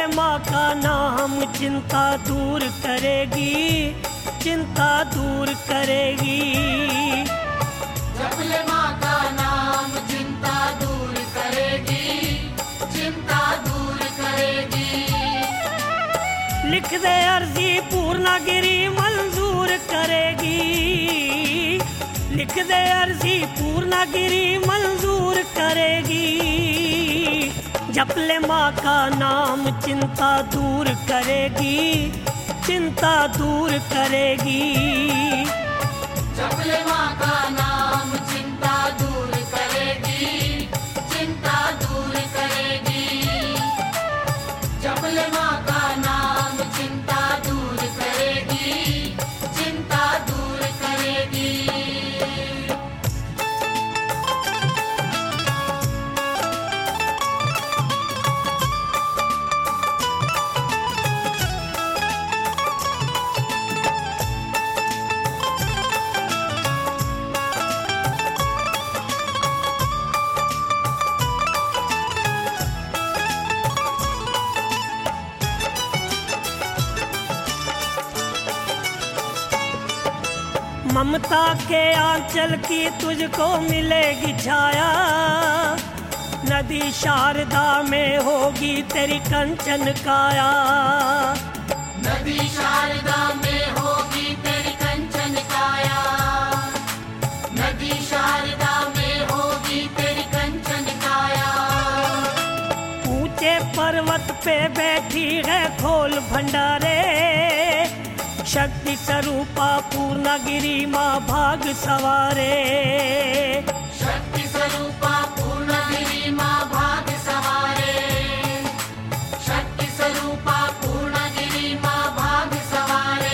ले माँ का नाम चिंता दूर करेगी, चिंता दूर करेगी। जप ले माँ का नाम चिंता दूर करेगी, चिंता दूर करेगी। लिख दे अर्जी पूर्णागिरी मंजूर करेगी, लिख दे अर्जी पूर्णागिरी मंजूर करेगी। जप ले माँ का नाम चिंता दूर करेगी, चिंता दूर करेगी। जप ले माँ का नाम चिंता दूर करेगी, चिंता दूर करेगी। जप ले माँ का नाम चिंता दूर करेगी, चिंता दूर करेगी। ममता के आंचल की तुझको मिलेगी छाया, नदी शारदा में होगी तेरी कंचन काया। नदी शारदा में होगी तेरी कंचन काया, नदी शारदा में होगी तेरी कंचन काया। ऊंचे पर्वत पे बैठी है खोल भंडारे, शक्ति स्वरूपा पूर्णागिरी माँ भाग सवारे। शक्ति स्वरूपा पूर्णागिरी माँ भाग सवारे, शक्ति स्वरूपा पूर्णागिरी माँ भाग सवारे।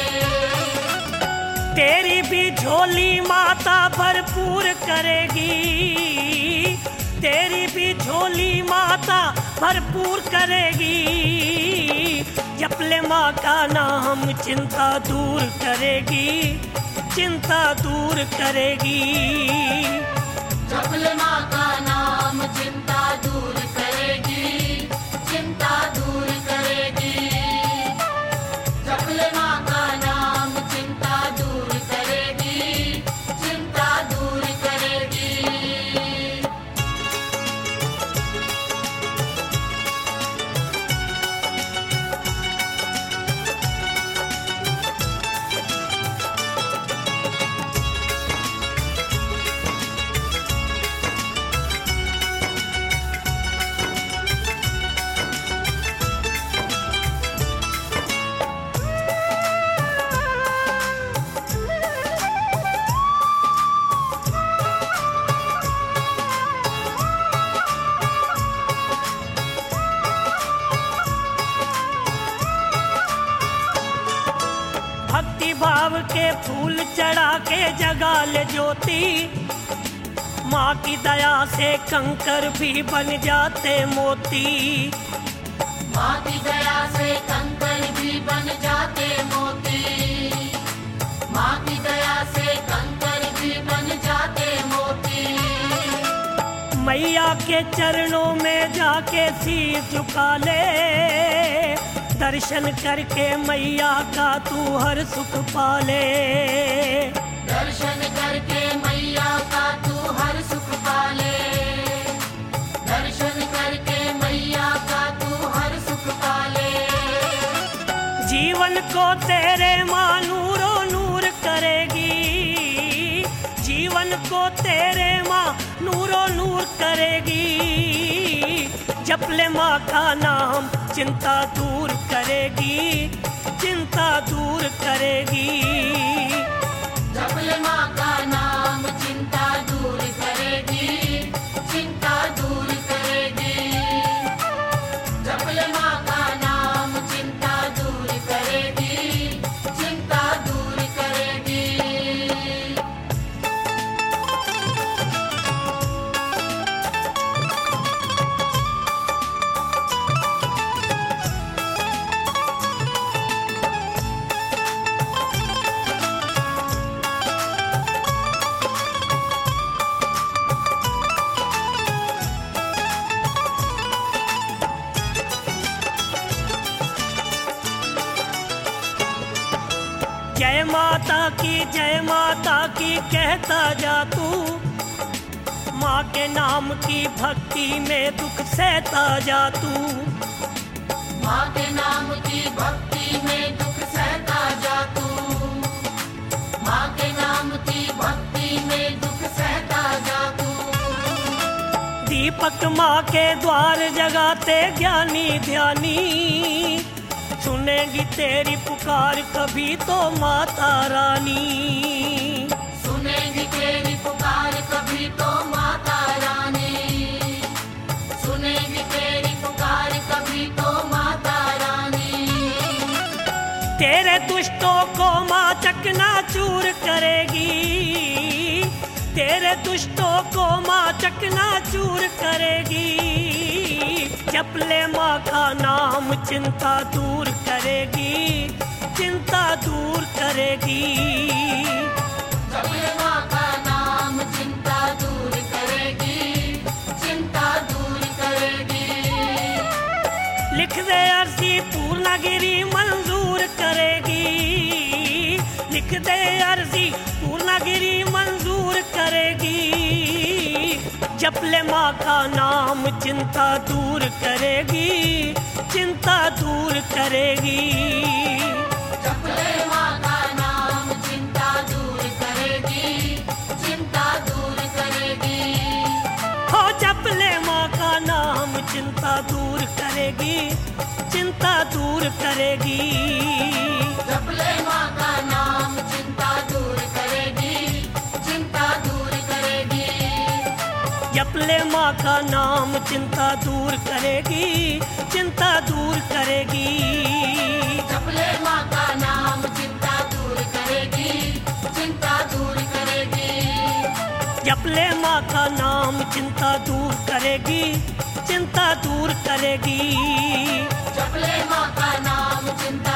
तेरी भी झोली माता भरपूर करेगी, तेरी भी झोली माता भरपूर करेगी। जप ले माँ का नाम चिंता दूर करेगी, चिंता दूर करेगी। जप ले माँ का नाम चिंता दूर करेगी, चिंता दूर करेगी। जप ले माँ का नाम चिंता दूर करेगी, चिंता दूर करेगी। भक्ति भाव के फूल चढ़ा के जगा ले ज्योति, माँ की दया से कंकर भी बन जाते मोती। माँ की दया से कंकर भी बन जाते मोती, माँ की दया से कंकर भी बन जाते मोती। मैया के चरणों में जाके सिर झुका ले, दर्शन करके मैया का तू हर सुख पाले। दर्शन करके मैया का तू हर सुख पाले, दर्शन करके मैया का तू हर सुख पाले। जीवन को तेरे माँ नूरो नूर करेगी, जीवन को तेरे माँ नूरो नूर करेगी। जप ले माँ का नाम चिंता दूर करेगी, चिंता दूर करेगी। जप ले माँ का नाम चिंता दूर करेगी, चिंता दूर करेगी। जप ले माँ का नाम चिंता दूर करेगी, चिंता दूर करेगी। जय माता की कहता जा तू, माँ के नाम की भक्ति में दुख सहता जा तू। माँ के नाम की भक्ति में दुख सहता जा तू, माँ के नाम की भक्ति में दुख सहता जा तू। दीपक माँ के द्वार जगाते ज्ञानी ध्यानी, सुनेगी तेरी पुकार कभी तो माता रानी। सुनेगी तेरी पुकार कभी तो माता रानी, सुनेगी तेरी पुकार कभी तो माता रानी। तेरे दुष्टों को माँ चकनाचूर करेगी, तेरे दुष्टों को माँ चकनाचूर करेगी। जप ले माँ का नाम चिंता दूर करेगी, चिंता दूर करेगी। जप ले माँ का नाम चिंता दूर करेगी, चिंता दूर करेगी। लिख दे अर्जी पूर्णागिरी मंजूर करेगी, लिख दे अर्जी पूर्णागिरी मंजूर करेगी। जप ले माँ का नाम चिंता दूर करेगी, चिंता दूर करेगी। जप ले माँ का नाम चिंता दूर करेगी, चिंता दूर करेगी। हो जप ले माँ का नाम चिंता दूर करेगी, चिंता दूर करेगी। जप ले माँ का नाम चिंता दूर करेगी, चिंता दूर करेगी। जप ले माँ का नाम चिंता दूर करेगी, चिंता दूर करेगी। जप ले माँ का नाम चिंता दूर करेगी, चिंता दूर करेगी। जप ले माँ का नाम चिंता दूर करेगी, चिंता दूर करेगी। जप ले माँ का नाम चिंता